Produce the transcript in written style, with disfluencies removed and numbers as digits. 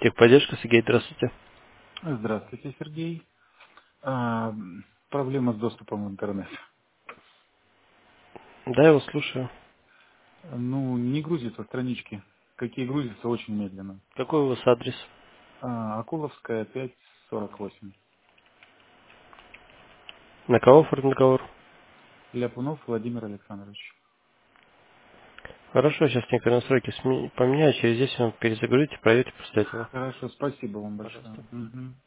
Техподдержка, Сергей, здравствуйте. Здравствуйте, Сергей. А, Проблема с доступом в интернет. Да, я вас слушаю. Ну, не грузятся странички. Какие грузятся, очень медленно. Какой у вас адрес? Акуловская, 548. На кого оформлен договор? Ляпунов Владимир Александрович. Хорошо, сейчас некоторые настройки поменяю, через 10 минут перезагрузите, пройдете после этого. Хорошо, спасибо вам большое. Пожалуйста. Мгм.